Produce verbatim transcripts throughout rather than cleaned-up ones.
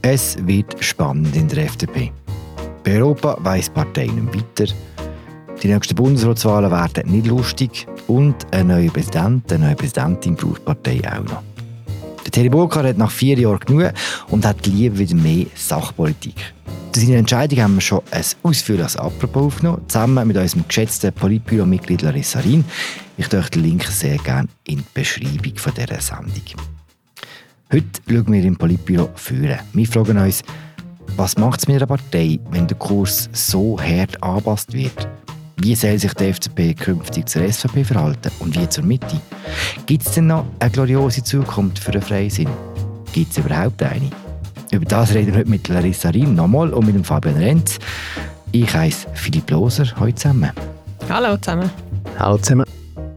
Es wird spannend in der F D P. Bei Europa weiss die Partei nicht weiter. Die nächsten Bundesratswahlen werden nicht lustig. Und ein neuer Präsident, eine neue Präsidentin braucht die Partei auch noch. Der Thierry Burkhardt hat nach vier Jahren genug und hat lieber wieder mehr Sachpolitik. Zu seiner Entscheidung haben wir schon ein ausführliches Apropos aufgenommen, zusammen mit unserem geschätzten Politbüro-Mitglied Larissa Rien. Ich möchte den Link sehr gerne in die Beschreibung von dieser Sendung. Heute schauen wir im Politbüro führen. Wir fragen uns, was macht es mit einer Partei, wenn der Kurs so hart angepasst wird? Wie soll sich die F D P künftig zur S V P verhalten und wie zur Mitte? Gibt es denn noch eine gloriose Zukunft für den Freisinn? Gibt es überhaupt eine? Über das reden wir heute mit Larissa Riem nochmal und mit dem Fabian Renz. Ich heiße Philipp Loser. Hallo zusammen. Hallo zusammen. Hallo zusammen.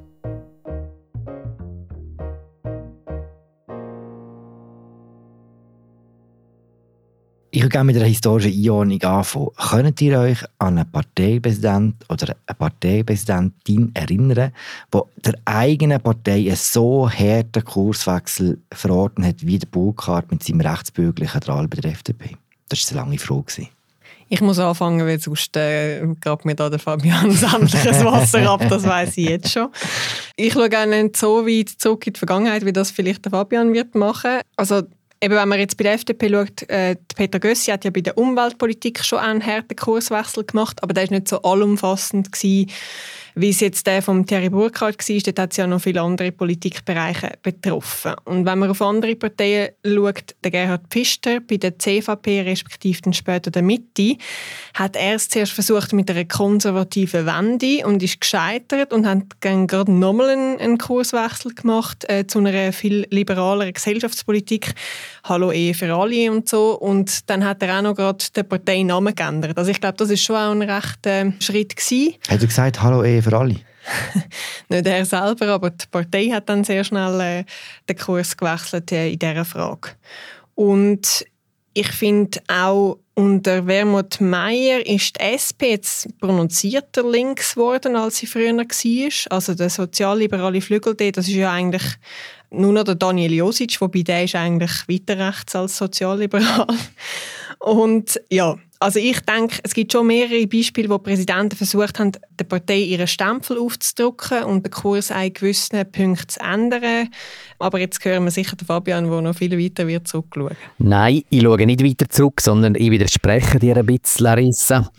Ich würde gerne mit einer historischen Einordnung anfangen. Könnt ihr euch an einen Parteipräsidenten oder eine Parteipräsidentin erinnern, die der eigenen Partei einen so harten Kurswechsel verordnet hat, wie der Burkhardt mit seinem rechtsbürgerlichen Drahl bei der F D P? Das war eine lange Frage. Ich muss anfangen, weil sonst äh, gab mir da der Fabian sämtliches Wasser ab, das weiss ich jetzt schon. Ich schaue gerne nicht so weit zurück in die Vergangenheit, wie das vielleicht der Fabian wird machen. Also eben, wenn man jetzt bei der F D P schaut, äh, Peter Gössi hat ja bei der Umweltpolitik schon einen harten Kurswechsel gemacht, aber der war nicht so allumfassend gewesen, wie es jetzt der von Thierry Burkhardt war. Dort hat es ja noch viele andere Politikbereiche betroffen. Und wenn man auf andere Parteien schaut, der Gerhard Pfister bei der C V P, respektive dann später der Mitte, hat er es zuerst versucht mit einer konservativen Wende und ist gescheitert und hat dann gerade nochmal einen, einen Kurswechsel gemacht äh, zu einer viel liberaleren Gesellschaftspolitik. Hallo Ehe für alle und so. Und dann hat er auch noch gerade den Parteinamen geändert. Also ich glaube, das war schon auch ein rechter Schritt gewesen. Hat er gesagt, Hallo Ehe für alle? Nicht er selber, aber die Partei hat dann sehr schnell äh, den Kurs gewechselt äh, in dieser Frage. Und ich finde auch, unter Wermut Meier ist die S P jetzt prononzierter links geworden, als sie früher war. Also der sozialliberale Flügel, das ist ja eigentlich nur noch der Daniel Josic, wobei der ist eigentlich weiter rechts als sozialliberal. Und ja, also ich denke, es gibt schon mehrere Beispiele, wo Präsidenten versucht haben, der Partei ihren Stempel aufzudrücken und den Kurs an gewissen Punkten zu ändern. Aber jetzt hören wir sicher den Fabian, der noch viel weiter wird zurückschauen. Nein, ich schaue nicht weiter zurück, sondern ich widerspreche dir ein bisschen, Larissa.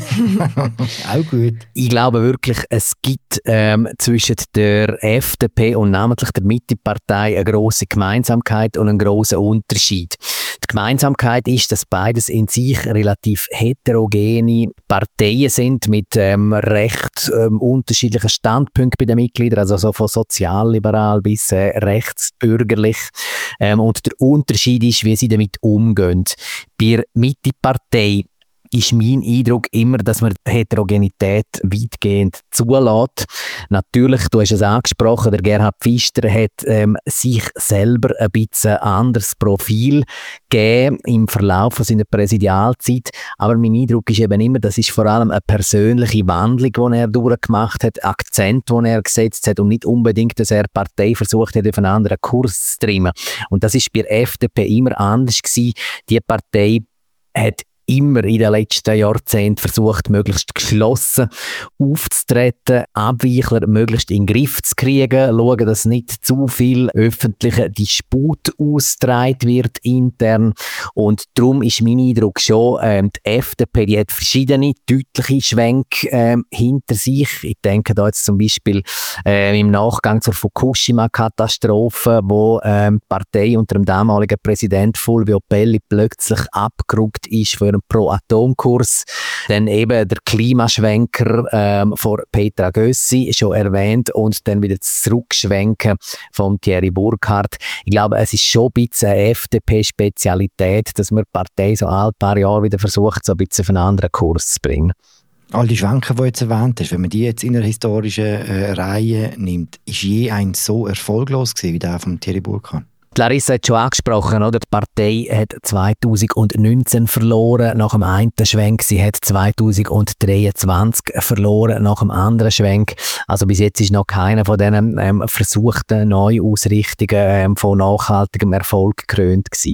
Auch gut. Ich glaube wirklich, es gibt ähm, zwischen der F D P und namentlich der Mitte-Partei eine grosse Gemeinsamkeit und einen grossen Unterschied. Die Gemeinsamkeit ist, dass beides in sich relativ heterogene Parteien sind mit ähm, recht ähm, unterschiedlichen Standpunkten bei den Mitgliedern, also so von sozialliberal bis äh, rechtsbürgerlich. Ähm, und der Unterschied ist, wie sie damit umgehen. Bei der Mitte-Partei ist mein Eindruck immer, dass man die Heterogenität weitgehend zulässt. Natürlich, du hast es angesprochen, der Gerhard Pfister hat ähm, sich selber ein bisschen ein anderes Profil gegeben im Verlauf seiner Präsidialzeit. Aber mein Eindruck ist eben immer, das ist vor allem eine persönliche Wandlung, die er durchgemacht hat, Akzent, den er gesetzt hat und nicht unbedingt, dass er die Partei versucht hat, auf einen anderen Kurs zu trimmen. Und das ist bei der F D P immer anders gewesen. Die Partei hat immer in den letzten Jahrzehnten versucht, möglichst geschlossen aufzutreten, Abweichler möglichst in den Griff zu kriegen, schauen, dass nicht zu viel öffentlicher Disput ausgetragen wird intern. Und darum ist mein Eindruck schon, ähm, die F D P, die hat verschiedene deutliche Schwenke ähm, hinter sich. Ich denke da jetzt zum Beispiel äh, im Nachgang zur Fukushima-Katastrophe, wo ähm, die Partei unter dem damaligen Präsident Fulvio Pelli plötzlich abgerückt ist für einen Pro-Atom-Kurs. Dann eben der Klimaschwenker ähm, von Petra Gössi, schon erwähnt, und dann wieder zurückschwenken von Thierry Burkhardt. Ich glaube, es ist schon ein bisschen eine F D P-Spezialität, dass man die Partei so alle paar Jahre wieder versucht, so ein bisschen auf einen anderen Kurs zu bringen. All die Schwenker, die du jetzt erwähnt hast, wenn man die jetzt in einer historischen äh, Reihe nimmt, ist je ein so erfolglos gewesen wie der von Thierry Burkhardt? Larissa hat schon angesprochen, oder? Die Partei hat zwanzig neunzehn verloren nach dem einen Schwenk. Sie hat zwanzig dreiundzwanzig verloren nach dem anderen Schwenk. Also bis jetzt ist noch keiner von diesen ähm, versuchten Neuausrichtungen ähm, von nachhaltigem Erfolg gekrönt gewesen.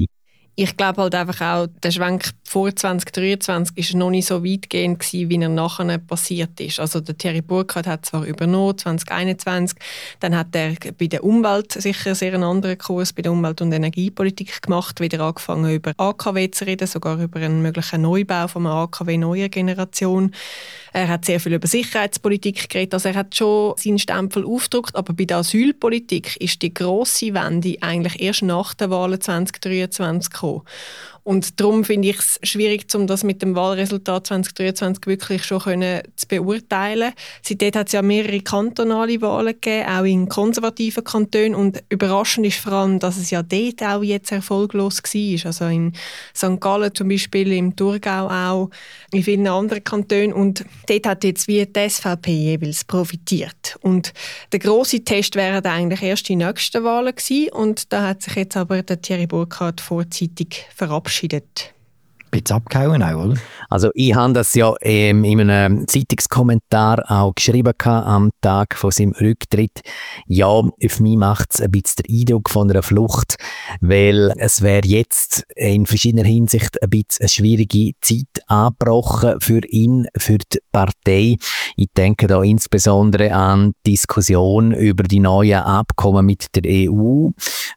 Ich glaube halt einfach auch, der Schwenk vor zwanzig dreiundzwanzig war noch nicht so weitgehend gewesen, wie er nachher passiert ist. Also der Thierry Burkhardt hat zwar übernommen, zwanzig einundzwanzig, dann hat er bei der Umwelt sicher sehr einen anderen Kurs bei der Umwelt- und Energiepolitik gemacht, wieder angefangen über A K W zu reden, sogar über einen möglichen Neubau von einem A K W neuer Generation. Er hat sehr viel über Sicherheitspolitik geredet, also er hat schon seinen Stempel aufgedrückt, aber bei der Asylpolitik ist die grosse Wende eigentlich erst nach den Wahlen zwanzig dreiundzwanzig gekommen. Und darum finde ich es schwierig, um das mit dem Wahlresultat zwanzig dreiundzwanzig wirklich schon können zu beurteilen. Seitdem hat es ja mehrere kantonale Wahlen gegeben, auch in konservativen Kantonen. Und überraschend ist vor allem, dass es ja dort auch jetzt erfolglos war. Also in Sankt Gallen zum Beispiel, im Thurgau auch, in vielen anderen Kantonen. Und dort hat jetzt wie die S V P jeweils profitiert. Und der grosse Test wären eigentlich erst die nächsten Wahlen gewesen. Und da hat sich jetzt aber der Thierry Burkhardt vorzeitig verabschiedet. Ein bisschen abgehauen auch, oder? Also ich habe das ja ähm, in einem Zeitungskommentar auch geschrieben am Tag von seinem Rücktritt. Ja, auf mich macht es ein bisschen den Eindruck von einer Flucht, weil es wäre jetzt in verschiedener Hinsicht ein bisschen eine schwierige Zeit angebrochen für ihn, für die Partei. Ich denke da insbesondere an die Diskussion über die neuen Abkommen mit der E U,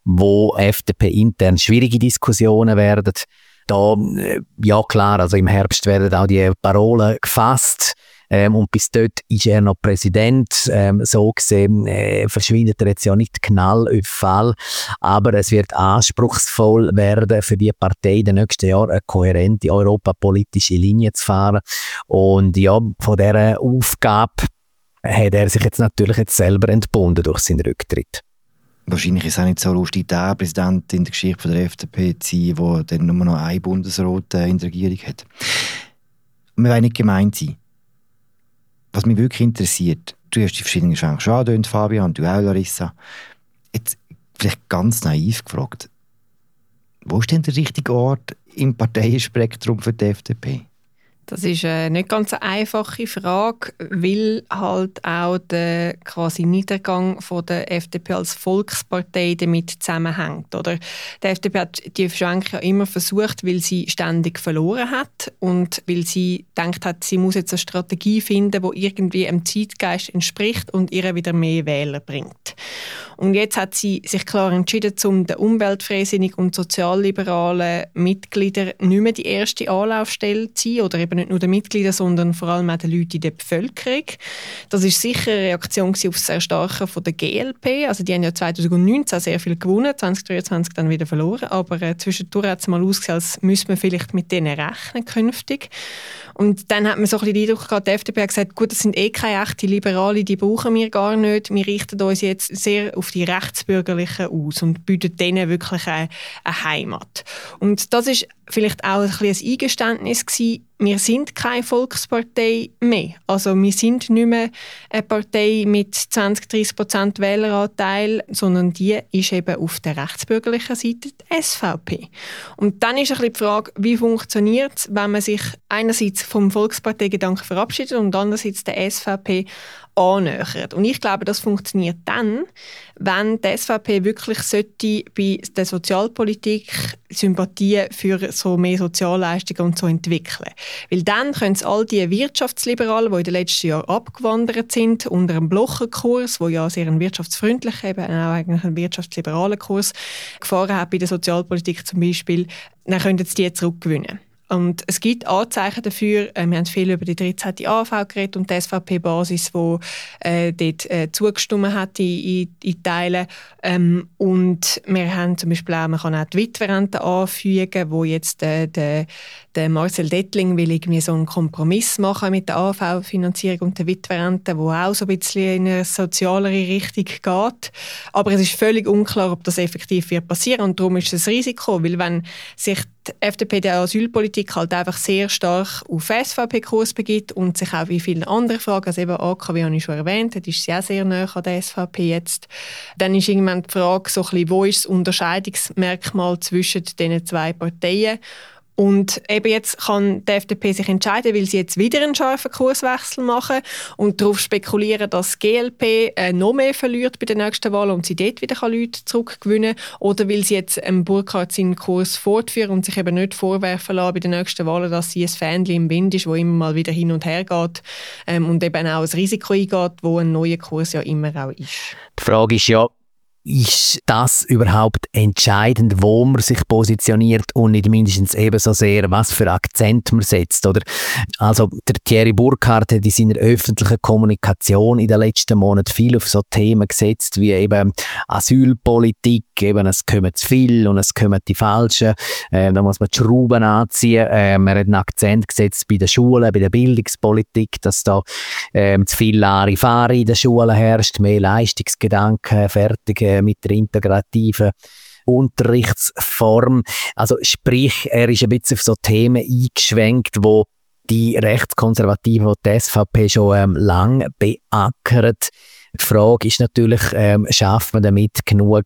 wo F D P intern schwierige Diskussionen werden. Da, ja klar, also im Herbst werden auch die Parolen gefasst ähm, und bis dort ist er noch Präsident. Ähm, so gesehen äh, verschwindet er jetzt ja nicht knall auf Fall, aber es wird anspruchsvoll werden für die Partei in den nächsten Jahren eine kohärente europapolitische Linie zu fahren. Und ja, von dieser Aufgabe hat er sich jetzt natürlich jetzt selber entbunden durch seinen Rücktritt. Wahrscheinlich ist es auch nicht so lustig, der Präsident in der Geschichte von der F D P zu sein, der dann nur noch ein Bundesrat in der Regierung hat. Wir wollen nicht gemein sein. Was mich wirklich interessiert, du hast die verschiedenen Schwenke schon angedeutet, Fabian, du auch, Larissa. Jetzt vielleicht ganz naiv gefragt. Wo ist denn der richtige Ort im Parteienspektrum für die F D P? Das ist eine nicht ganz eine einfache Frage, weil halt auch der quasi Niedergang von der F D P als Volkspartei damit zusammenhängt. Oder? Die F D P hat die Schwenke ja immer versucht, weil sie ständig verloren hat und weil sie gedacht hat, sie muss jetzt eine Strategie finden, die irgendwie dem Zeitgeist entspricht und ihr wieder mehr Wähler bringt. Und jetzt hat sie sich klar entschieden, um den umweltfreisinnigen und sozialliberalen Mitgliedern nicht mehr die erste Anlaufstelle zu sein, oder eben nicht nur den Mitgliedern, sondern vor allem auch den Leuten in der Bevölkerung. Das ist sicher eine Reaktion auf das Erstarken von der G L P. Also die haben ja zwanzig neunzehn sehr viel gewonnen, zwanzig dreiundzwanzig dann wieder verloren, aber äh, zwischendurch hat es mal ausgesehen, als müsste man vielleicht mit denen rechnen künftig. Und dann hat man so ein bisschen den Eindruck gehabt, die F D P hat gesagt, gut, das sind eh keine echten Liberale, die brauchen wir gar nicht. Wir richten uns jetzt sehr auf die Rechtsbürgerlichen aus und bieten denen wirklich eine, eine Heimat. Und das ist vielleicht auch ein bisschen ein Eingeständnis gewesen, wir sind keine Volkspartei mehr. Also wir sind nicht mehr eine Partei mit zwanzig bis dreißig Prozent Wähleranteil, sondern die ist eben auf der rechtsbürgerlichen Seite die S V P. Und dann ist ein bisschen die Frage, wie funktioniert es, wenn man sich einerseits vom Volksparteigedanken verabschiedet und andererseits der S V P annähert. Und ich glaube, das funktioniert dann, wenn die S V P wirklich sollte bei der Sozialpolitik Sympathie für so mehr Sozialleistungen und so entwickeln. Weil dann können es all die Wirtschaftsliberalen, die in den letzten Jahren abgewandert sind, unter einem Blocherkurs, wo ja sehr ein wirtschaftsfreundlicher, eben auch eigentlich ein wirtschaftsliberaler Kurs gefahren hat bei der Sozialpolitik zum Beispiel, dann können sie die zurückgewinnen. Und es gibt Anzeichen dafür, äh, wir haben viel über die dreizehnte A V geredet und die S V P-Basis, die äh, dort äh, zugestimmt hat in, in, in Teilen. Ähm, und wir haben zum Beispiel auch, man kann auch die Witwerrente anfügen, wo jetzt äh, der, der Marcel Dettling will irgendwie so einen Kompromiss machen mit der A V-Finanzierung und der Witwerrente, wo auch so ein bisschen in eine sozialere Richtung geht. Aber es ist völlig unklar, ob das effektiv wird passieren, und darum ist es ein Risiko, weil wenn sich die F D P der Asylpolitik halt einfach sehr stark auf S V P-Kurs begibt und sich auch wie viele andere Fragen, also eben A K W habe ich schon erwähnt, das ist sehr, sehr nahe an der S V P jetzt. Dann ist irgendwann die Frage, so ein bisschen, wo ist das Unterscheidungsmerkmal zwischen diesen zwei Parteien? Und eben jetzt kann die F D P sich entscheiden, weil sie jetzt wieder einen scharfen Kurswechsel machen und darauf spekulieren, dass die G L P äh, noch mehr verliert bei den nächsten Wahlen und sie dort wieder Leute zurückgewinnen kann. Oder weil sie jetzt ähm, Burkhardt seinen Kurs fortführen und sich eben nicht vorwerfen lassen bei den nächsten Wahlen, dass sie ein Fähnchen im Wind ist, wo immer mal wieder hin und her geht ähm, und eben auch ein Risiko eingeht, wo ein neuer Kurs ja immer auch ist. Die Frage ist ja, ist das überhaupt entscheidend, wo man sich positioniert und nicht mindestens ebenso sehr, was für Akzent man setzt? Oder? Also der Thierry Burkhardt hat in seiner öffentlichen Kommunikation in den letzten Monaten viel auf so Themen gesetzt, wie eben Asylpolitik, eben es kommen zu viel und es kommen die Falschen, äh, da muss man die Schrauben anziehen. Äh, man hat einen Akzent gesetzt bei den Schulen, bei der Bildungspolitik, dass da äh, zu viel Larifari in den Schulen herrscht, mehr Leistungsgedanken, fertig mit der integrativen Unterrichtsform. Also sprich, er ist ein bisschen auf so Themen eingeschwenkt, wo die Rechtskonservativen, die S V P schon ähm, lang beackert. Die Frage ist natürlich, ähm, schafft man damit genug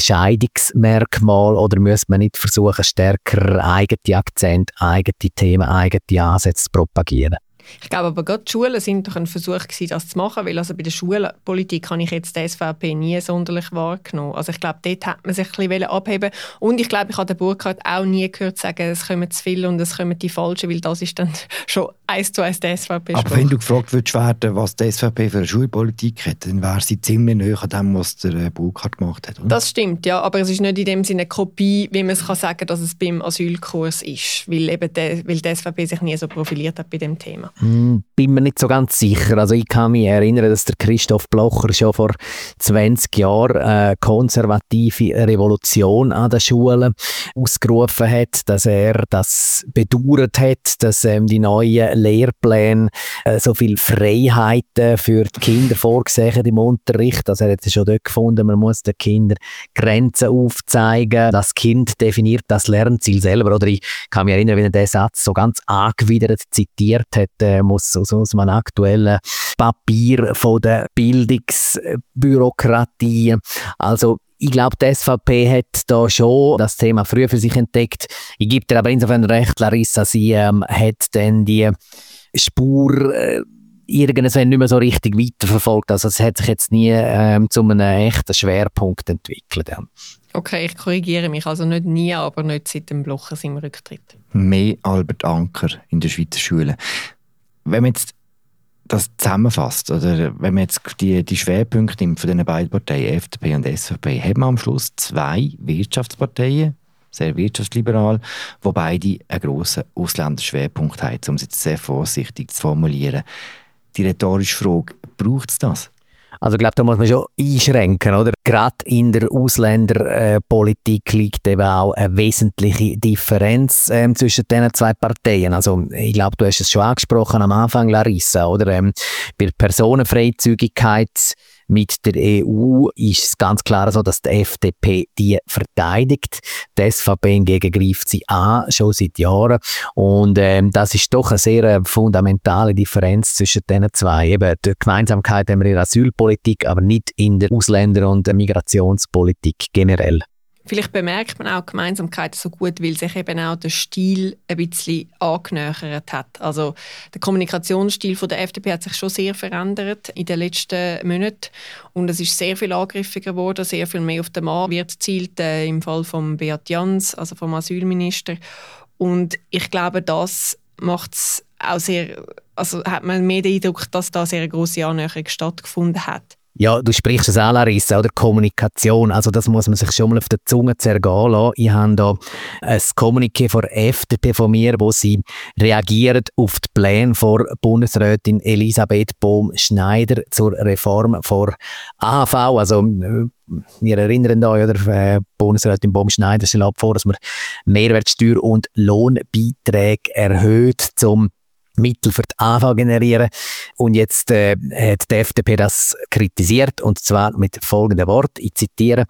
Unterscheidungsmerkmale oder muss man nicht versuchen, stärker eigene Akzente, eigene Themen, eigene Ansätze zu propagieren? Ich glaube aber gerade die Schulen sind doch ein Versuch gewesen, das zu machen, weil also bei der Schulpolitik habe ich jetzt die S V P nie sonderlich wahrgenommen. Also ich glaube, dort hat man sich ein bisschen abheben und ich glaube, ich habe den Burkhardt auch nie gehört sagen, es kommen zu viele und es kommen die Falschen, weil das ist dann schon eins zu eins der S V P. Aber wenn du gefragt würdest werden, was die S V P für eine Schulpolitik hat, dann wäre sie ziemlich nahe an dem, was der Burkhardt gemacht hat, oder? Das stimmt, ja, aber es ist nicht in dem Sinne eine Kopie, wie man es kann sagen, dass es beim Asylkurs ist, weil eben die, weil die S V P sich nie so profiliert hat bei dem Thema. Hm, bin mir nicht so ganz sicher. Also ich kann mich erinnern, dass der Christoph Blocher schon vor zwanzig Jahren eine konservative Revolution an den Schulen ausgerufen hat, dass er das bedauert hat, dass ähm, die neuen Lehrpläne äh, so viel Freiheiten für die Kinder vorgesehen im Unterricht. Also er hat schon dort gefunden, man muss den Kindern Grenzen aufzeigen. Das Kind definiert das Lernziel selber. Oder ich kann mich erinnern, wie er diesen Satz so ganz angewidert zitiert hat, äh, muss aus, aus einem aktuellen Papier von der Bildungsbürokratie. Also ich glaube, die S V P hat da schon das Thema früh für sich entdeckt. Ich gebe dir aber insofern recht, Larissa, sie ähm, hat dann die Spur äh, irgendwann nicht mehr so richtig weiterverfolgt. Also es hat sich jetzt nie ähm, zu einem echten Schwerpunkt entwickelt. Ja. Okay, ich korrigiere mich. Also nicht nie, aber nicht seit dem Blocher seinem Rücktritt. Mehr Albert Anker in der Schweizer Schule. Wenn man jetzt das zusammenfasst, oder wenn man jetzt die, die Schwerpunkte nimmt von den beiden Parteien, F D P und S V P, haben wir am Schluss zwei Wirtschaftsparteien, sehr wirtschaftsliberal, wo beide einen grossen Ausländerschwerpunkt haben, um es jetzt sehr vorsichtig zu formulieren. Die rhetorische Frage, braucht es das? Also ich glaube, da muss man schon einschränken, oder? Gerade in der Ausländerpolitik liegt eben auch eine wesentliche Differenz ähm, zwischen diesen zwei Parteien. Also ich glaube, du hast es schon angesprochen am Anfang, Larissa, oder? Ähm, bei der Personenfreizügigkeit mit der E U ist es ganz klar so, dass die F D P die verteidigt. Die S V P hingegen greift sie an, schon seit Jahren. Und ähm, das ist doch eine sehr äh, fundamentale Differenz zwischen diesen zwei. Eben die Gemeinsamkeit haben wir in der Asylpolitik, aber nicht in der Ausländer- und Migrationspolitik generell. Vielleicht bemerkt man auch die Gemeinsamkeit so gut, weil sich eben auch der Stil ein bisschen angenähert hat. Also der Kommunikationsstil von der F D P hat sich schon sehr verändert in den letzten Monaten. Und es ist sehr viel angriffiger geworden, sehr viel mehr auf den Mann wird gezielt, äh, im Fall von Beat Jans, also vom Asylminister. Und ich glaube, das macht es auch sehr, also hat man mehr den Eindruck, dass da sehr eine grosse Annäherung stattgefunden hat. Ja, du sprichst es an, Larissa, oder Kommunikation. Also das muss man sich schon mal auf der Zunge zergehen lassen. Ich habe da ein Kommuniqué von der F D P von mir, wo sie reagiert auf die Pläne von Bundesrätin Elisabeth Bohm-Schneider zur Reform von A H V. Also wir erinnern euch, oder Bundesrätin Bohm-Schneider schlägt vor, dass man Mehrwertsteuer und Lohnbeiträge erhöht, zum Mittel für die A H V generieren. Und jetzt äh, hat die F D P das kritisiert, und zwar mit folgendem Wort, ich zitiere: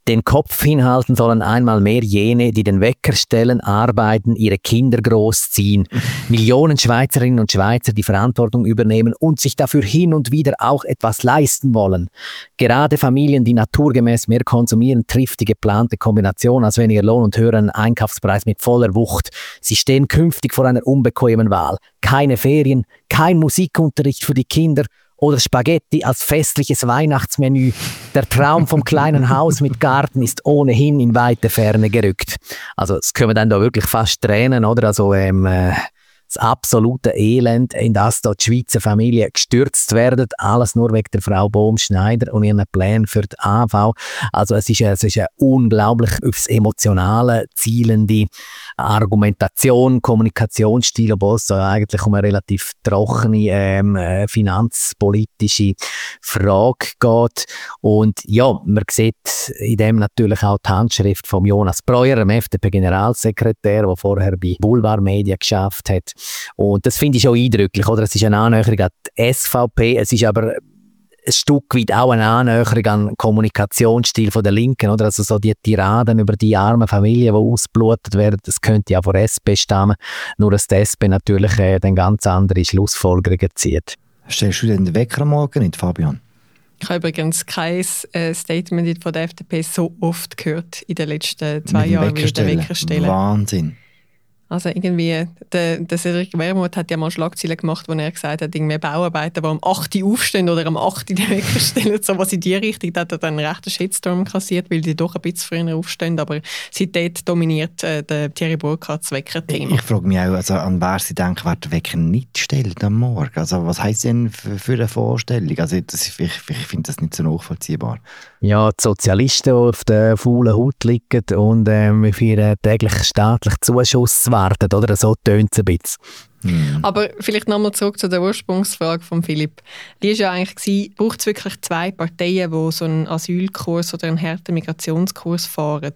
Den Kopf hinhalten sollen einmal mehr jene, die den Wecker stellen, arbeiten, ihre Kinder großziehen. Millionen Schweizerinnen und Schweizer, die Verantwortung übernehmen und sich dafür hin und wieder auch etwas leisten wollen. Gerade Familien, die naturgemäß mehr konsumieren, trifft die geplante Kombination als weniger Lohn und höheren Einkaufspreis mit voller Wucht. Sie stehen künftig vor einer unbequemen Wahl. Keine Ferien, kein Musikunterricht für die Kinder oder Spaghetti als festliches Weihnachtsmenü. Der Traum vom kleinen Haus mit Garten ist ohnehin in weite Ferne gerückt. Also es können dann da wirklich fast Tränen, oder? Also ähm, äh, das absolute Elend, in das da die Schweizer Familie gestürzt werden. Alles nur wegen der Frau Bohm-Schneider und ihren Plänen für die A V. Also es ist, es ist eine unglaublich aufs Emotionale zielende Argumentation, Kommunikationsstil, obwohl es da eigentlich um eine relativ trockene ähm, äh, finanzpolitische Frage geht. Und ja, man sieht in dem natürlich auch die Handschrift von Jonas Breuer, dem F D P-Generalsekretär, der vorher bei Boulevard Media geschafft hat. Und das finde ich schon eindrücklich, oder? Es ist eine Annäherung an die S V P, es ist aber ein Stück weit auch eine Annäherung an den Kommunikationsstil von der Linken, oder? Also so die Tiraden über die armen Familien, die ausgeblutet werden, das könnte ja von der S P stammen, nur dass die S P natürlich äh, dann ganz andere Schlussfolgerungen zieht. Stellst du denn den Wecker am Morgen nicht, Fabian? Ich habe übrigens kein äh, Statement von der F D P so oft gehört in den letzten zwei Jahren wie der Wecker stellen. Wahnsinn. Also irgendwie, der, der Cedric Wermuth hat ja mal Schlagzeilen gemacht, wo er gesagt hat, irgendwie Bauarbeiter, die am acht Uhr aufstehen oder am acht Uhr den Wecker stellen, so was in die Richtung, da hat er dann einen rechten Shitstorm kassiert, weil die doch ein bisschen früher aufstehen, aber seitdem dominiert äh, der Thierry Burkhardt das Wecker-Thema. Ich frage mich auch, also, an wer sie denken, wer den Wecker nicht stellt am Morgen. Also was heisst denn für, für eine Vorstellung? Also das, ich, ich finde das nicht so nachvollziehbar. Ja, die Sozialisten, die auf der faulen Haut liegen und ähm, für ihren täglichen staatlichen Zuschuss warten, oder? So tönt es ein bisschen. Hm. Aber vielleicht nochmal zurück zu der Ursprungsfrage von Philipp. Die war ja eigentlich, braucht es wirklich zwei Parteien, die so einen Asylkurs oder einen harten Migrationskurs fahren?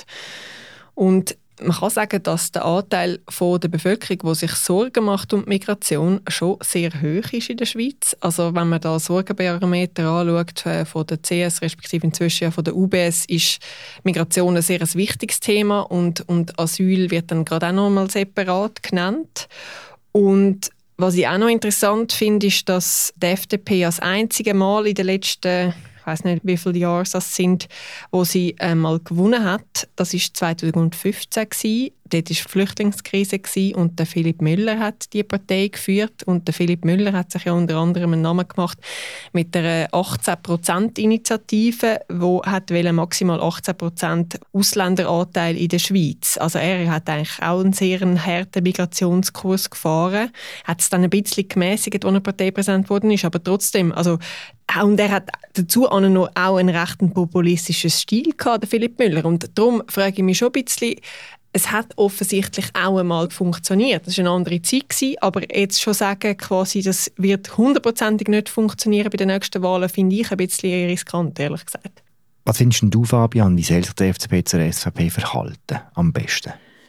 Und man kann sagen, dass der Anteil von der Bevölkerung, die sich Sorgen macht um die Migration, schon sehr hoch ist in der Schweiz. Also wenn man da Sorgenbarometer anschaut von der C S, respektive inzwischen ja von der U B S, ist Migration ein sehr ein wichtiges Thema und, und Asyl wird dann gerade auch noch mal separat genannt. Und was ich auch noch interessant finde, ist, dass die F D P als einzige Mal in den letzten, ich weiß nicht, wie viele Jahre das sind, wo sie einmal gewonnen hat. Das war zweitausendfünfzehn gewesen. Dort war die Flüchtlingskrise gewesen und der Philipp Müller hat die Partei geführt. Und der Philipp Müller hat sich ja unter anderem einen Namen gemacht mit der achtzehn Prozent Initiative, wo hat maximal achtzehn Prozent Ausländeranteil in der Schweiz. Also er hat eigentlich auch einen sehr harten Migrationskurs gefahren. Hat es dann ein bisschen gemäßigt, als er Parteipräsident geworden ist, aber trotzdem, also und er hat dazu auch noch auch einen recht populistischen Stil gehabt, der Philipp Müller. Und darum frage ich mich schon ein bisschen, es hat offensichtlich auch einmal funktioniert. Das war eine andere Zeit, aber jetzt schon sagen, quasi, das wird hundertprozentig nicht funktionieren bei den nächsten Wahlen, finde ich ein bisschen riskant, ehrlich gesagt. Was findest du, Fabian, wie soll sich der F D P zur S V P verhalten, am besten?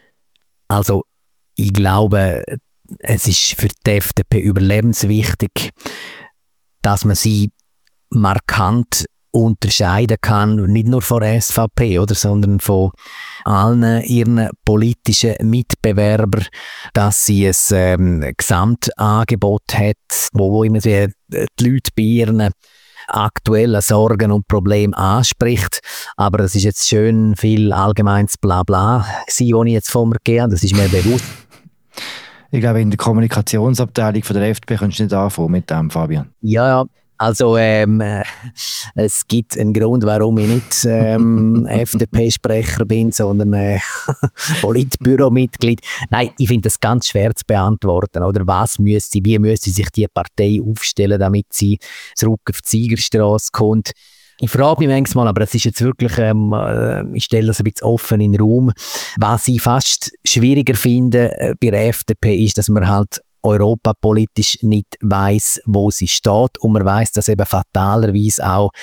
Also, ich glaube, es ist für die F D P überlebenswichtig, dass man sie markant unterscheiden kann, nicht nur von der S V P, oder, sondern von allen ihren politischen Mitbewerbern, dass sie ein ähm, Gesamtangebot hat, wo, wo immer die, die Leute bei ihren aktuellen Sorgen und Problemen anspricht. Aber es ist jetzt schön viel allgemeines Blabla gewesen, was ich jetzt von mir gegeben habe. Das ist mir bewusst. Ich glaube, in der Kommunikationsabteilung von der F D P kannst du nicht anfangen mit dem, Fabian. Ja, ja. Also ähm, äh, es gibt einen Grund, warum ich nicht ähm, F D P-Sprecher bin, sondern äh, Politbüromitglied. Nein, ich finde das ganz schwer zu beantworten. Oder was müsste, wie müsste sich die Partei aufstellen, damit sie zurück auf die Siegerstrasse kommt? Ich frage mich manchmal, aber es ist jetzt wirklich, ähm, ich stelle das ein bisschen offen in den Raum. Was ich fast schwieriger finde äh, bei der F D P ist, dass man halt europapolitisch nicht weiss, wo sie steht. Und man weiss, dass eben fatalerweise auch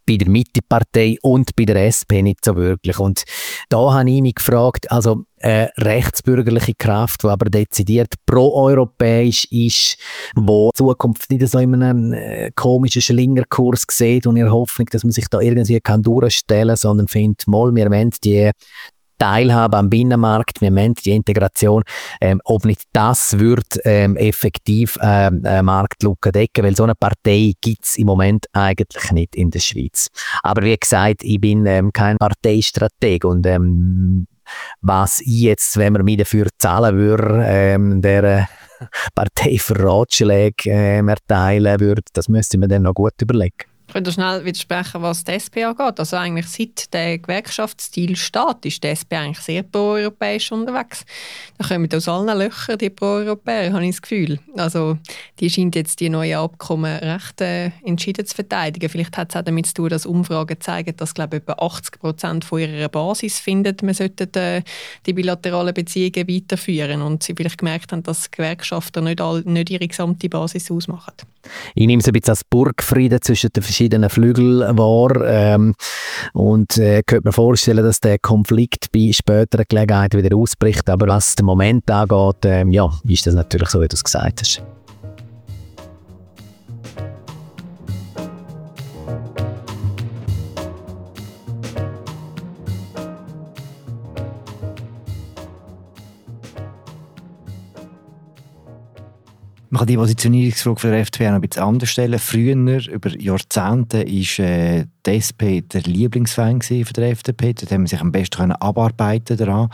bei der Mitte-Partei und bei der S P nicht so wirklich. Und da habe ich mich gefragt, also eine rechtsbürgerliche Kraft, die aber dezidiert pro-europäisch ist, wo die Zukunft nicht so in einem äh, komischen Schlingerkurs sieht und in der Hoffnung, dass man sich da irgendwie kann durchstellen kann, sondern findet, mal, wir wollen die Teilhabe am Binnenmarkt, wir meinen die Integration, ähm, ob nicht das wird ähm, effektiv ähm, eine Marktlücke decken, weil so eine Partei gibt es im Moment eigentlich nicht in der Schweiz. Aber wie gesagt, ich bin ähm, kein Parteistrateg und ähm, was ich jetzt, wenn man mich dafür zahlen würde, ähm, der Partei für Ratschläge ähm, erteilen würde, das müsste man dann noch gut überlegen. Ich könnte schnell widersprechen, was die S P angeht. Also eigentlich seit der Gewerkschaftsstil steht, ist die S P eigentlich sehr pro-europäisch unterwegs. Da kommen aus allen Löchern die Pro-Europäer, habe ich das Gefühl. Also die scheint jetzt die neuen Abkommen recht äh, entschieden zu verteidigen. Vielleicht hat es auch damit zu tun, dass Umfragen zeigen, dass glaube ich, etwa achtzig Prozent von ihrer Basis finden, man sollte äh, die bilateralen Beziehungen weiterführen und sie vielleicht gemerkt haben, dass Gewerkschafter nicht, all, nicht ihre gesamte Basis ausmachen. Ich nehme es ein bisschen als Burgfrieden zwischen den verschiedenen Flügeln wahr ähm, und äh, könnte mir vorstellen, dass der Konflikt bei späteren Gelegenheiten wieder ausbricht. Aber was den Moment angeht, ähm, ja, ist das natürlich so, wie du es gesagt hast. Man kann die Positionierungsfrage für der F D P auch noch ein bisschen anders stellen. Früher, über Jahrzehnte, war äh, die S P der Lieblingsfan für die F D P. Dort haben wir sich am besten abarbeiten daran.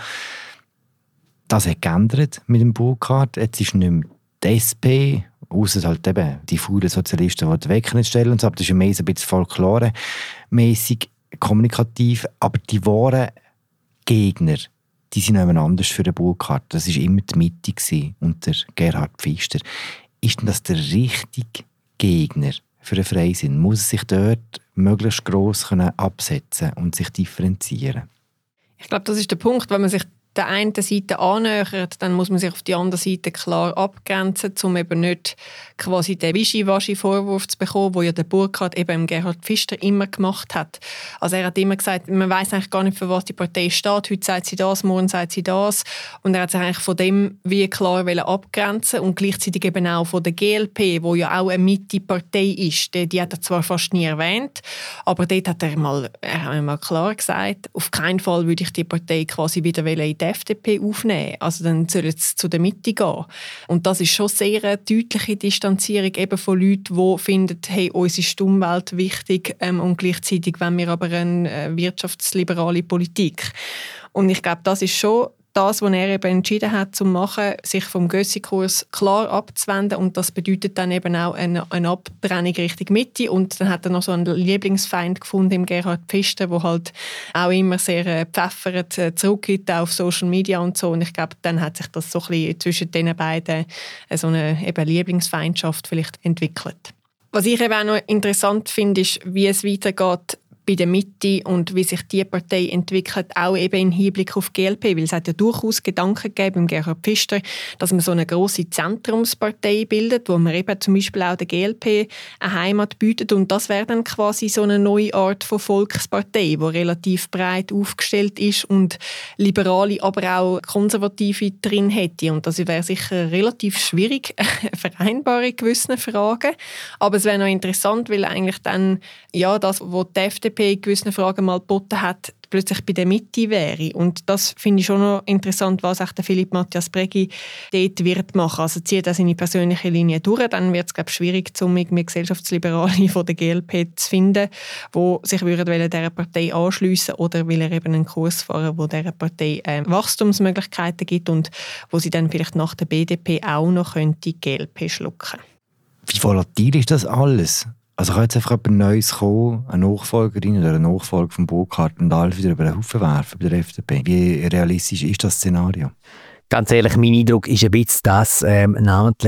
Das hat geändert mit dem Burkhardt. Jetzt ist nicht mehr die S P, ausser halt eben die faulen Sozialisten, die die Wecken stellen. Und so. Aber das ist ja mehr so ein bisschen folkloremässig, kommunikativ. Aber die wahren Gegner, die sind jemand anders für den Burkhardt. Das war immer die Mitte gewesen, unter Gerhard Pfister. Ist denn das der richtige Gegner für den Freisinn? Muss er sich dort möglichst gross können absetzen und sich differenzieren? Ich glaube, das ist der Punkt, wenn man sich der einen Seite annähert, dann muss man sich auf die andere Seite klar abgrenzen, um eben nicht quasi den Wischiwaschi-Vorwurf zu bekommen, den ja der Burkhardt eben im Gerhard Pfister immer gemacht hat. Also er hat immer gesagt, man weiss eigentlich gar nicht, für was die Partei steht. Heute sagt sie das, morgen sagt sie das. Und er hat sich eigentlich von dem wie klar abgrenzen und gleichzeitig eben auch von der G L P, wo ja auch eine Mitte-Partei ist. Die, die hat er zwar fast nie erwähnt, aber dort hat er mal, er hat mal klar gesagt, auf keinen Fall würde ich die Partei quasi wieder in die F D P aufnehmen. Also dann soll es zu der Mitte gehen. Und das ist schon sehr eine deutliche Distanzierung eben von Leuten, die finden, hey, uns ist die Umwelt wichtig ähm, und gleichzeitig wollen wir aber eine äh, wirtschaftsliberale Politik. Und ich glaube, das ist schon das, was er eben entschieden hat zu machen, sich vom Gössi-Kurs klar abzuwenden, und das bedeutet dann eben auch eine, eine Abtrennung Richtung Mitte. Und dann hat er noch so einen Lieblingsfeind gefunden im Gerhard Pfister, der halt auch immer sehr äh, pfeffert äh, zurückgibt auf Social Media und so. Und ich glaube, dann hat sich das so ein bisschen zwischen den beiden äh, so eine eben Lieblingsfeindschaft vielleicht entwickelt. Was ich eben auch noch interessant finde, ist, wie es weitergeht bei der Mitte und wie sich die Partei entwickelt, auch eben im Hinblick auf die G L P, weil es hat ja durchaus Gedanken gegeben im Gerhard Pfister, dass man so eine grosse Zentrumspartei bildet, wo man eben zum Beispiel auch der G L P eine Heimat bietet, und das wäre dann quasi so eine neue Art von Volkspartei, die relativ breit aufgestellt ist und Liberale, aber auch Konservative drin hätte, und das wäre sicher relativ schwierig vereinbar in gewissen Fragen, aber es wäre noch interessant, weil eigentlich dann ja das, was die F D P in gewissen Fragen mal geboten hat, plötzlich bei der Mitte wäre. Und das finde ich schon noch interessant, was auch der Philipp Matthias Brägi dort wird machen. Also zieht er seine persönliche Linie durch, dann wird es, glaube ich, schwierig, um irgendwie Gesellschaftsliberale von der G L P zu finden, die sich würden dieser Partei anschliessen, oder will er eben einen Kurs fahren, wo dieser Partei äh, Wachstumsmöglichkeiten gibt und wo sie dann vielleicht nach der B D P auch noch könnte die G L P schlucken. Wie volatil ist das alles? Also kann jetzt einfach jemand Neues kommen, eine Nachfolgerin oder eine Nachfolger von Burkhardt, und alles wieder über den Haufen werfen bei der F D P. Wie realistisch ist das Szenario? Ganz ehrlich, mein Eindruck ist ein bisschen das, ähm, namentlich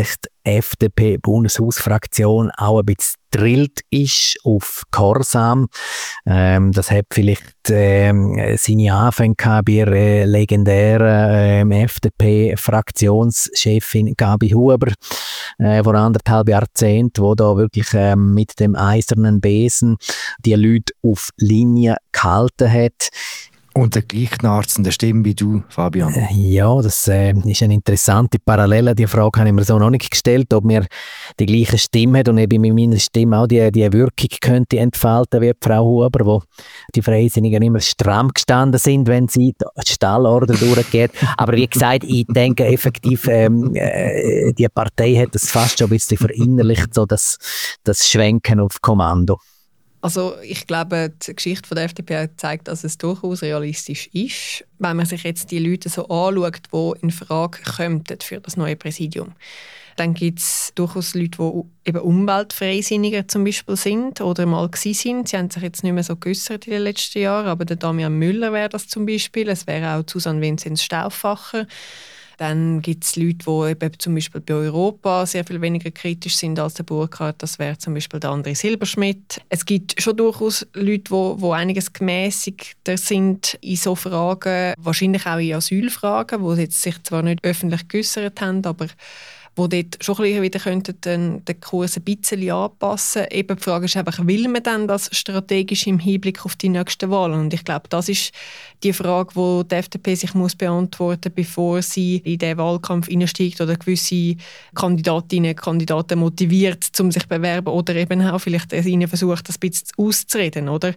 F D P-Bundeshausfraktion auch ein bisschen drillt ist auf Gehorsam. Ähm, das hat vielleicht ähm, seine Anfänge bei der äh, legendären ähm, F D P-Fraktionschefin Gabi Huber äh, vor anderthalb Jahrzehnten, wo da wirklich ähm, mit dem eisernen Besen die Leute auf Linie gehalten hat. Und der gleichknarzende Stimme wie du, Fabian. Äh, ja, das äh, ist eine interessante Parallele. Die Frage habe ich mir so noch nicht gestellt, ob mir die gleiche Stimme hat und eben mit meiner Stimme auch die, die Wirkung könnte entfalten wie Frau Huber, wo die Freisinnigen immer stramm gestanden sind, wenn sie die Stallorder durchgeht. Aber wie gesagt, ich denke effektiv, ähm, äh, die Partei hat das fast schon ein bisschen verinnerlicht, so das, das Schwenken auf Kommando. Also ich glaube, die Geschichte von der F D P zeigt, dass es durchaus realistisch ist, wenn man sich jetzt die Leute so anschaut, die in Frage kommen für das neue Präsidium. Dann gibt es durchaus Leute, die eben Umweltfreisinniger zum Beispiel sind oder mal gewesen sind. Sie haben sich jetzt nicht mehr so geäussert in den letzten Jahren, aber der Damian Müller wäre das zum Beispiel. Es wäre auch Susanne Vinzenz-Stauffacher. Dann gibt es Leute, die eben zum Beispiel bei Europa sehr viel weniger kritisch sind als der Burkhardt. Das wäre zum Beispiel der André Silberschmidt. Es gibt schon durchaus Leute, die, die einiges gemäßigter sind in so Fragen, wahrscheinlich auch in Asylfragen, die jetzt sich zwar nicht öffentlich geäussert haben, aber wo dort schon ein wieder könnten den, den Kurs ein bisschen anpassen. Eben die Frage ist einfach, will man denn das strategisch im Hinblick auf die nächsten Wahlen? Und ich glaube, das ist die Frage, die die F D P sich muss beantworten muss, bevor sie in den Wahlkampf einsteigt oder gewisse Kandidatinnen und Kandidaten motiviert, um sich zu bewerben oder eben auch vielleicht ihnen versucht, das ein bisschen auszureden. Oder?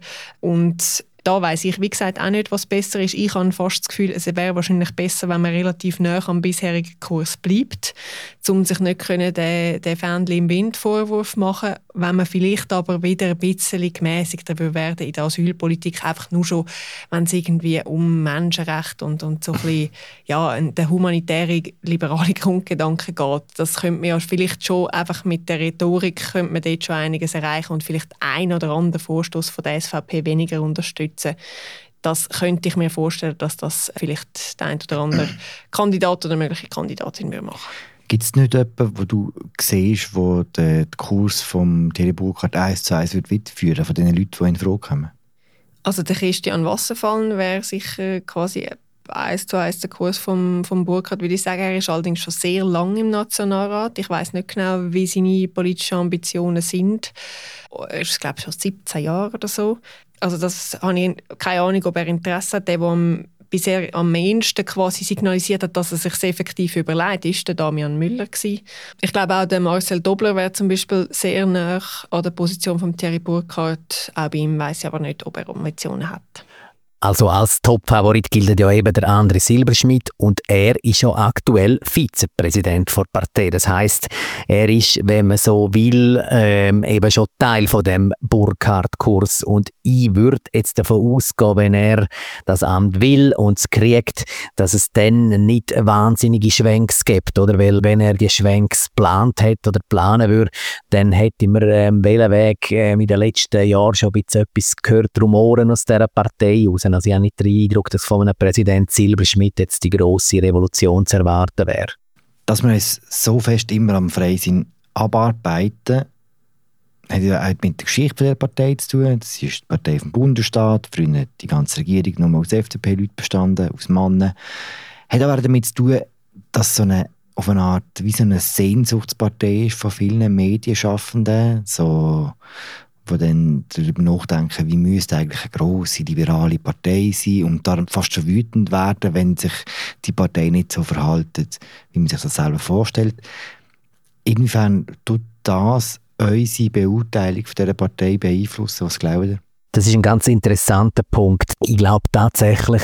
Und da weiss ich, wie gesagt, auch nicht, was besser ist. Ich habe fast das Gefühl, es wäre wahrscheinlich besser, wenn man relativ nah am bisherigen Kurs bleibt, um sich nicht können, den, den Fähnchen im Wind Vorwurf machen, wenn man vielleicht aber wieder ein bisschen gemäßigter werden in der Asylpolitik, einfach nur schon, wenn es irgendwie um Menschenrechte und, und so ein bisschen, ja, der humanitäre, liberale Grundgedanke geht. Das könnte man ja vielleicht schon einfach mit der Rhetorik könnte man dort schon einiges erreichen und vielleicht ein oder andere Vorstoß von der S V P weniger unterstützen. Das könnte ich mir vorstellen, dass das vielleicht der ein oder andere Kandidat oder mögliche Kandidatin machen würde. Gibt es nicht jemanden, wo du siehst, wo der Kurs vom Thierry Burkhardt eins zu eins weiterführen würde, von den Leuten, die in Frage kommen? Also der Christian Wasserfallen wäre sicher quasi eins zu eins der Kurs vom, vom Burkhardt, würde ich sagen. Er ist allerdings schon sehr lange im Nationalrat. Ich weiss nicht genau, wie seine politischen Ambitionen sind. Er ist, glaube ich, schon siebzehn Jahre oder so. Also das habe ich keine Ahnung, ob er Interesse hat. Der, der am, bisher am meisten quasi signalisiert hat, dass er sich sehr effektiv überlegt, ist der Damian Müller gewesen. Ich glaube auch der Marcel Dobler wäre zum Beispiel sehr nah an der Position von Thierry Burkhardt. Auch bei ihm weiss ich aber nicht, ob er Ambitionen hat. Also als Top-Favorit gilt ja eben der André Silberschmidt und er ist ja aktuell Vizepräsident der Partei. Das heisst, er ist, wenn man so will, ähm, eben schon Teil von dem Burkhardt-Kurs. Und ich würde jetzt davon ausgehen, wenn er das Amt will und es kriegt, dass es dann nicht wahnsinnige Schwenks gibt, oder? Weil wenn er die Schwenks geplant hätte oder planen würde, dann hätte man ähm, welchen Weg äh, in den letzten Jahren schon ein bisschen etwas gehört, Rumoren aus dieser Partei aus. Also ich habe nicht den Eindruck, dass von einem Präsident Silberschmidt jetzt die grosse Revolution zu erwarten wäre. Dass wir uns so fest immer am Freisinn abarbeiten, hat ja auch mit der Geschichte der Partei zu tun. Das ist die Partei vom Bundesstaat. Früher hat die ganze Regierung nur aus F D P-Leuten bestanden, aus Männern. Hat aber damit zu tun, dass so eine auf eine Art wie so eine Sehnsuchtspartei ist von vielen Medienschaffenden, so die dann darüber nachdenken, wie müsste eigentlich eine grosse liberale Partei sein und darum fast schon wütend werden, wenn sich die Partei nicht so verhält, wie man sich das selber vorstellt. Inwiefern tut das unsere Beurteilung von dieser Partei beeinflussen? Was glaubt ihr? Das ist ein ganz interessanter Punkt. Ich glaube tatsächlich,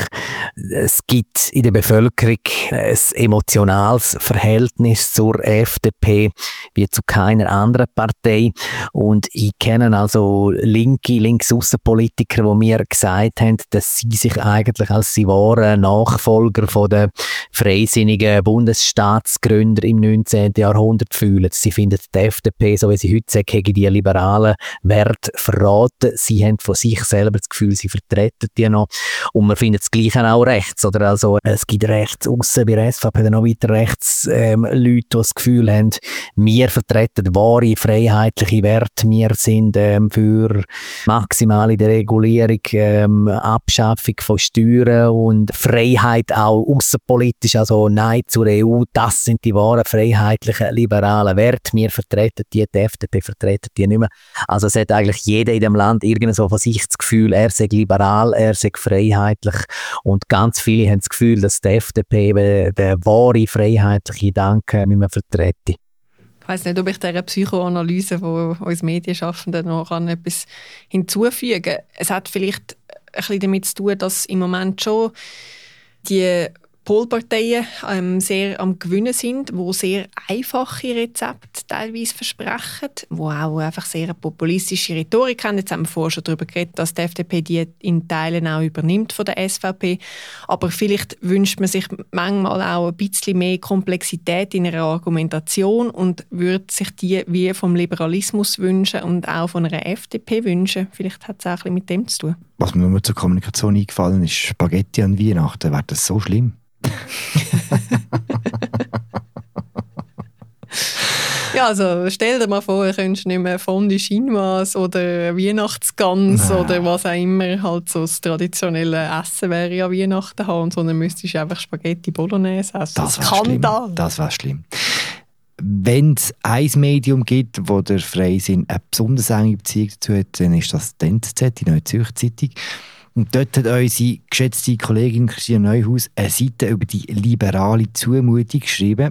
es gibt in der Bevölkerung ein emotionales Verhältnis zur F D P wie zu keiner anderen Partei. Und ich kenne also linke, Linksaußenpolitiker, die mir gesagt haben, dass sie sich eigentlich als sie waren Nachfolger von der freisinnigen Bundesstaatsgründer im neunzehnten Jahrhundert fühlen. Sie finden die F D P, so wie sie heute sagt, gegen die liberalen Werte verraten. Sie haben von sich selber das Gefühl, sie vertreten die noch. Und man findet das Gleiche auch rechts. Oder also, es gibt rechts aussen bei der S V P noch weiter rechts ähm, Leute, die das Gefühl haben, wir vertreten wahre, freiheitliche Werte. Wir sind ähm, für maximale Deregulierung, ähm, Abschaffung von Steuern und Freiheit auch außenpolitisch. Also Nein zur E U, das sind die wahren, freiheitlichen, liberalen Werte. Wir vertreten die, die F D P vertreten die nicht mehr. Also es hat eigentlich jeder in dem Land irgendwie so von sich das Gefühl, er sei liberal, er sei freiheitlich. Und ganz viele haben das Gefühl, dass die F D P eben den wahren, freiheitlichen Gedanken nicht mehr vertrete. Ich weiss nicht, ob ich dieser Psychoanalyse, die uns Medienschaffenden noch kann, etwas hinzufügen kann. Es hat vielleicht ein bisschen damit zu tun, dass im Moment schon die Polparteien ähm, sehr am Gewinnen sind, die sehr einfache Rezepte teilweise versprechen, die auch einfach sehr eine populistische Rhetorik haben. Jetzt haben wir vorher schon darüber geredet, dass die F D P die in Teilen auch übernimmt von der S V P. Aber vielleicht wünscht man sich manchmal auch ein bisschen mehr Komplexität in einer Argumentation und würde sich die wie vom Liberalismus wünschen und auch von einer F D P wünschen. Vielleicht hat es auch ein bisschen mit dem zu tun. Was mir nur zur Kommunikation eingefallen ist, Spaghetti an Weihnachten, wäre das so schlimm? Ja, also stell dir mal vor, du könntest nicht mehr Fondue Chinoise oder Weihnachtsgans Nein. oder was auch immer halt so das traditionelle Essen wäre an Weihnachten haben, sondern müsstest einfach Spaghetti Bolognese essen. Das wäre schlimm. Das wäre schlimm. Wenn es ein Medium gibt, wo der Freisinn eine besonders enge Beziehung dazu hat, dann ist das die N Z Z, die Neue Zürcher Zeitung. Und dort hat unsere geschätzte Kollegin Christine Neuhaus eine Seite über die liberale Zumutung geschrieben.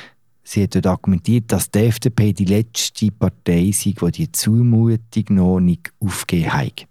Sie hat dort argumentiert, dass die F D P die letzte Partei sei, die die Zumutung noch nicht aufgegeben hat.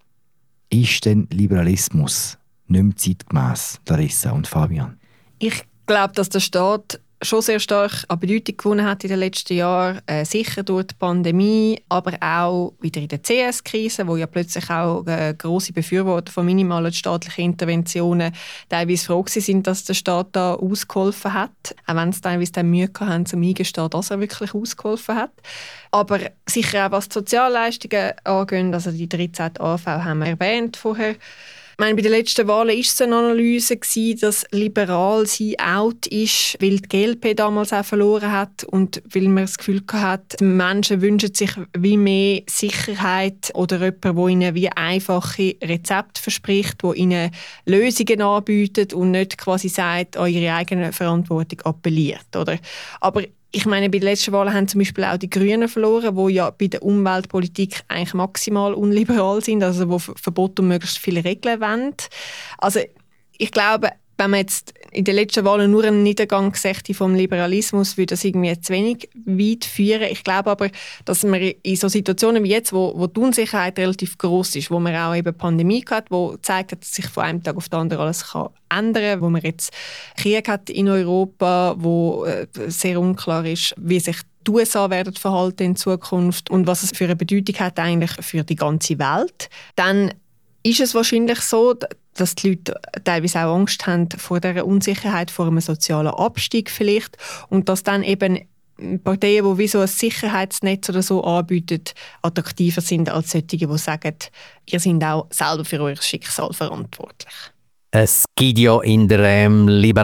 Ist denn Liberalismus nicht mehr zeitgemäss, Larissa und Fabian? Ich glaube, dass der Staat schon sehr stark an Bedeutung gewonnen hat in den letzten Jahren, äh, sicher durch die Pandemie, aber auch wieder in der C S-Krise, wo ja plötzlich auch äh, grosse Befürworter von minimalen staatlichen Interventionen teilweise froh sind, dass der Staat da ausgeholfen hat, auch wenn sie teilweise dann Mühe hatten, zum Eingestehen, dass er wirklich ausgeholfen hat. Aber sicher auch was die Sozialleistungen angeht, also die dreizehnte A V haben wir erwähnt vorher. Ich meine, bei den letzten Wahlen war es eine Analyse, dass liberal sein out ist, weil die G L P damals auch verloren hat und weil man das Gefühl hatte, die Menschen wünschen sich wie mehr Sicherheit oder jemand, der ihnen wie einfache Rezepte verspricht, der ihnen Lösungen anbietet und nicht quasi sagt, an ihre eigene Verantwortung appelliert. Oder? Aber ich meine, bei den letzten Wahlen haben zum Beispiel auch die Grünen verloren, die ja bei der Umweltpolitik eigentlich maximal unliberal sind, also die Verbote und möglichst viele Regeln wollen. Also ich glaube, wenn man jetzt in den letzten Wahlen nur einen Niedergang sähe vom Liberalismus, würde das irgendwie zu wenig weit führen. Ich glaube aber, dass man in so Situationen wie jetzt, wo, wo die Unsicherheit relativ gross ist, wo man auch eben Pandemie hat, wo zeigt, dass sich von einem Tag auf den anderen alles kann ändern kann, wo man jetzt Krieg hat in Europa, wo äh, sehr unklar ist, wie sich die U S A werden verhalten in Zukunft und was es für eine Bedeutung hat eigentlich für die ganze Welt, dann ist es wahrscheinlich so, dass die Leute teilweise auch Angst haben vor dieser Unsicherheit, vor einem sozialen Abstieg vielleicht und dass dann eben Parteien, die wie so ein Sicherheitsnetz oder so anbieten, attraktiver sind als solche, die sagen, ihr seid auch selber für euer Schicksal verantwortlich. Es gibt ja in der ähm,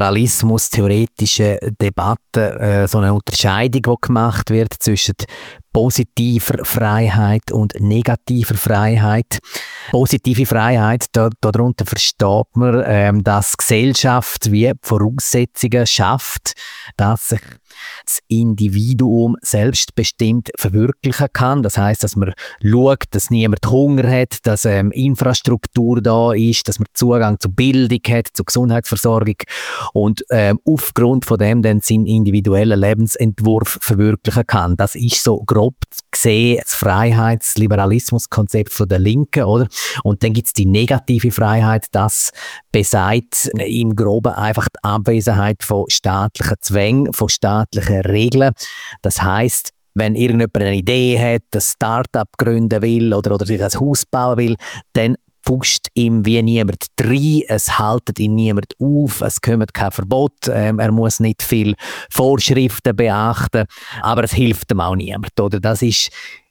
liberalismus-theoretischen Debatte äh, so eine Unterscheidung, die gemacht wird zwischen positiver Freiheit und negativer Freiheit. Positive Freiheit, da, darunter versteht man, ähm, dass Gesellschaft wie Voraussetzungen schafft, dass sich das Individuum selbstbestimmt verwirklichen kann. Das heißt, dass man schaut, dass niemand Hunger hat, dass ähm, Infrastruktur da ist, dass man Zugang zu Bildung hat, zu Gesundheitsversorgung und ähm, aufgrund von dem dann seinen individuellen Lebensentwurf verwirklichen kann. Das ist so grob gesehen das Freiheits-Liberalismus-Konzept der Linken, oder? Und dann gibt es die negative Freiheit, das besagt im Groben einfach die Abwesenheit von staatlichen Zwängen, von staatlichen Regeln. Das heisst, wenn irgendjemand eine Idee hat, ein Start-up gründen will oder, oder sich ein Haus bauen will, dann pusht ihm wie niemand rein, es haltet ihn niemand auf, es kommt kein Verbot, ähm, er muss nicht viel Vorschriften beachten, aber es hilft ihm auch niemand. Oder? Das ist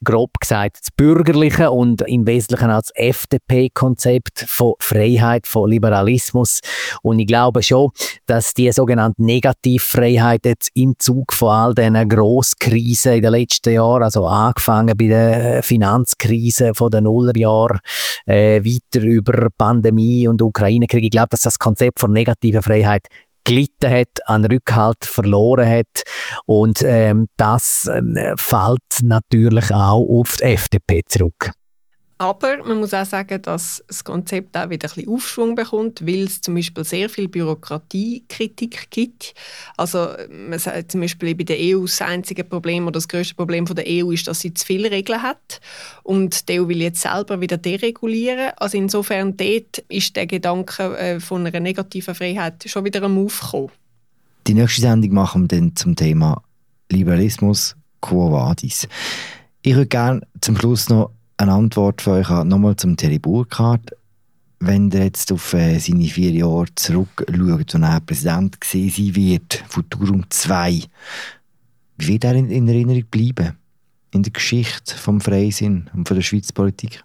grob gesagt das bürgerliche und im Wesentlichen auch das F D P-Konzept von Freiheit, von Liberalismus. Und ich glaube schon, dass die sogenannte Negativfreiheit jetzt im Zug von all diesen Grosskrisen in den letzten Jahren, also angefangen bei der Finanzkrise von den Nullerjahren, äh, weiter über Pandemie und Ukraine-Krieg, ich glaube, dass das Konzept von negativer Freiheit gelitten hat, an Rückhalt verloren hat und ähm, das äh, fällt natürlich auch auf die F D P zurück. Aber man muss auch sagen, dass das Konzept auch wieder ein bisschen Aufschwung bekommt, weil es zum Beispiel sehr viel Bürokratiekritik gibt. Also man sagt zum Beispiel bei der E U, das einzige Problem oder das grösste Problem von der E U ist, dass sie zu viele Regeln hat und die E U will jetzt selber wieder deregulieren. Also insofern dort ist der Gedanke äh, von einer negativen Freiheit schon wieder am Aufkommen. Die nächste Sendung machen wir dann zum Thema Liberalismus Quo Vadis. Ich würde gerne zum Schluss noch eine Antwort von euch an, nochmal zum Thierry Burkhardt. Wenn er jetzt auf äh, seine vier Jahre zurückschaut, als er Präsident gewesen wird, Futurum zwei, wie wird er in, in Erinnerung bleiben? In der Geschichte vom Freisinn und von der Schweizer Politik?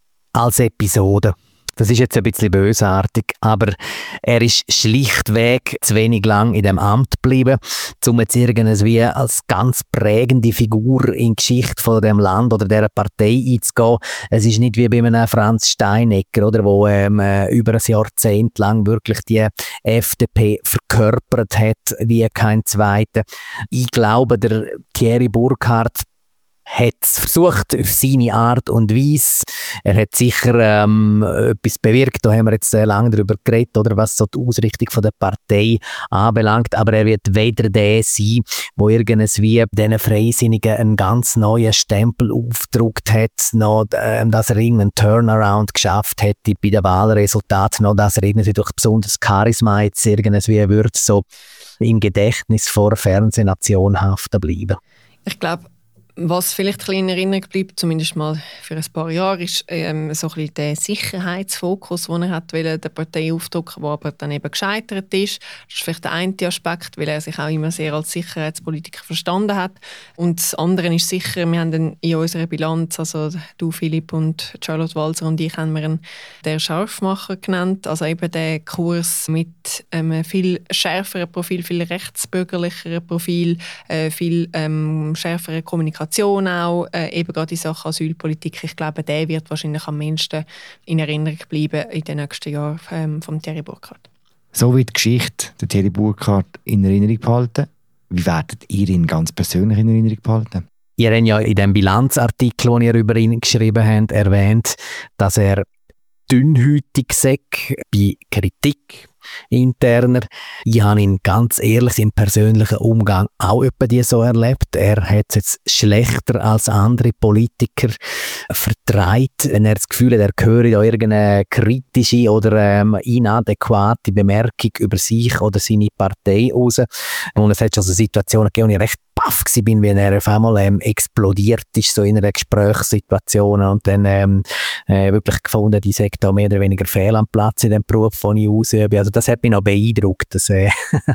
Als Episode. Das ist jetzt ein bisschen bösartig, aber er ist schlichtweg zu wenig lang in dem Amt geblieben, um jetzt irgendwie als ganz prägende Figur in die Geschichte von dem Land oder dieser Partei einzugehen. Es ist nicht wie bei einem Franz Steinegger, oder, wo ähm, über ein Jahrzehnt lang wirklich die F D P verkörpert hat wie kein Zweiter. Ich glaube, der Thierry Burkhardt hat es versucht auf seine Art und Weise. Er hat sicher ähm, etwas bewirkt, da haben wir jetzt äh, lange darüber geredet, oder, was so die Ausrichtung von der Partei anbelangt, aber er wird weder der sein, der irgendwie diesen Freisinnigen einen ganz neuen Stempel aufgedruckt hat, noch äh, dass er irgendeinen Turnaround geschafft hätte bei den Wahlresultaten, noch dass er irgendwie durch besonderes Charisma jetzt irgendwie würde so im Gedächtnis vor Fernsehnation haften bleiben. Ich glaube, was vielleicht ein bisschen in Erinnerung bleibt, zumindest mal für ein paar Jahre, ist ähm, so ein bisschen der Sicherheitsfokus, den er hat wollte, der Partei aufdrücken, der aber dann eben gescheitert ist. Das ist vielleicht der eine Aspekt, weil er sich auch immer sehr als Sicherheitspolitiker verstanden hat. Und das andere ist sicher, wir haben dann in unserer Bilanz, also du, Philipp und Charlotte Walser und ich, haben wir ihn der Scharfmacher genannt. Also eben der Kurs mit einem viel schärferen Profil, viel rechtsbürgerlicheren Profil, äh, viel ähm, schärferen Kommunikation auch, äh, eben gerade in Sachen Asylpolitik. Ich glaube, der wird wahrscheinlich am meisten in Erinnerung bleiben in den nächsten Jahren ähm, vom Thierry Burkhardt. So wird die Geschichte der Thierry Burkhardt in Erinnerung behalten. Wie werdet ihr ihn ganz persönlich in Erinnerung behalten? Ihr habt ja in dem Bilanzartikel, den ihr über ihn geschrieben habt, erwähnt, dass er dünnhäutig sei bei Kritik interner. Ich habe ihn ganz ehrlich im persönlichen Umgang auch etwa die so erlebt. Er hat es jetzt schlechter als andere Politiker vertreibt, wenn er das Gefühl hat, er höre da irgendeine kritische oder ähm, inadäquate Bemerkung über sich oder seine Partei raus. Und es hat schon so Situationen gegeben, wo ich recht baff war, wie er auf einmal ähm, explodiert ist, so in einer Gesprächssituation und dann ähm, äh, wirklich gefunden, ich sage da mehr oder weniger fehl am Platz in dem Beruf, den ich ausübe. Also das hat mich noch beeindruckt, dass äh,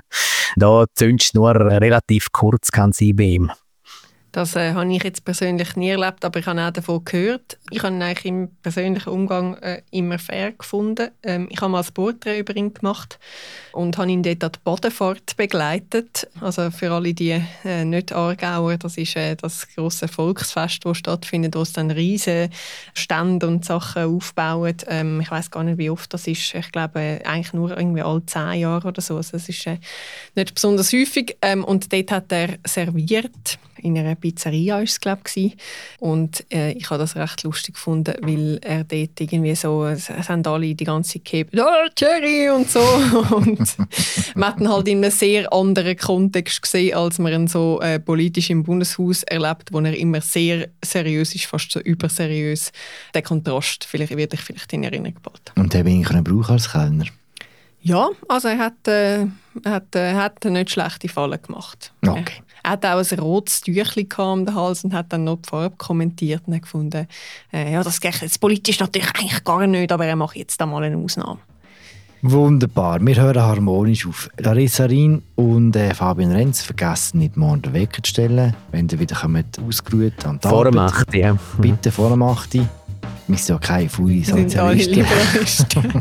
da zündest nur relativ kurz kann sein bei ihm. Das äh, habe ich jetzt persönlich nie erlebt, aber ich habe auch davon gehört. Ich habe ihn eigentlich im persönlichen Umgang äh, immer fair gefunden. Ähm, ich habe mal ein Porträt über ihn gemacht und habe ihn dort an die Bodenfahrt begleitet. Also für alle die äh, nicht Aargauer, das ist äh, das grosse Volksfest, das stattfindet, wo es dann riesige Stände und Sachen aufbauen. Ähm, ich weiß gar nicht, wie oft das ist. Ich glaube äh, eigentlich nur irgendwie alle zehn Jahre oder so. Also es ist äh, nicht besonders häufig. Ähm, und dort hat er serviert. In einer Pizzeria war es, glaube ich. Und äh, ich habe das recht lustig gefunden, weil er dort irgendwie so, es haben alle die ganze Zeit gehabt, «Oh, Thierry!» und so. Und man hat ihn halt in einem sehr anderen Kontext gesehen, als man ihn so äh, politisch im Bundeshaus erlebt, wo er immer sehr seriös ist, fast so überseriös. Der Kontrast vielleicht, werde ich vielleicht in Erinnerung behalten. Und den bin ich brauchen als Kellner? Ja, also er hat, äh, er hat, äh, hat nicht schlechte Fallen gemacht. Okay. Er hatte auch ein rotes Tüchlein um den Hals und hat dann noch die Farbe kommentiert und hat gefunden, äh, ja, das geht jetzt politisch natürlich eigentlich gar nicht, aber er macht jetzt da mal eine Ausnahme. Wunderbar, wir hören harmonisch auf. Larissa Rien und äh, Fabian Renz, vergessen nicht, morgen den Wecker zu stellen, wenn ihr wieder kommt, ausgeruht an die Vor dem Arbeit. acht, ja. Bitte vor dem acht. Wir sind ja keine faule sind alle Sozialisten. Liberalisten.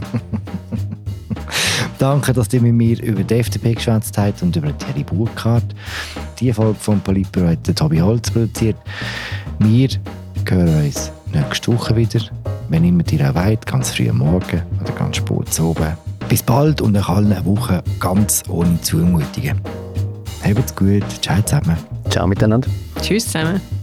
Danke, dass ihr mit mir über die F D P geschwätzt habt und über Thierry Burkhardt. Die Folge vom Politbüro hat der Tobi Holz produziert. Wir hören uns nächste Woche wieder, wenn immer ihr auch wollt, ganz früh am Morgen oder ganz spät zu oben. Bis bald und nach allen Wochen ganz ohne Zumutungen. Habt's gut. Ciao zusammen. Ciao miteinander. Tschüss zusammen.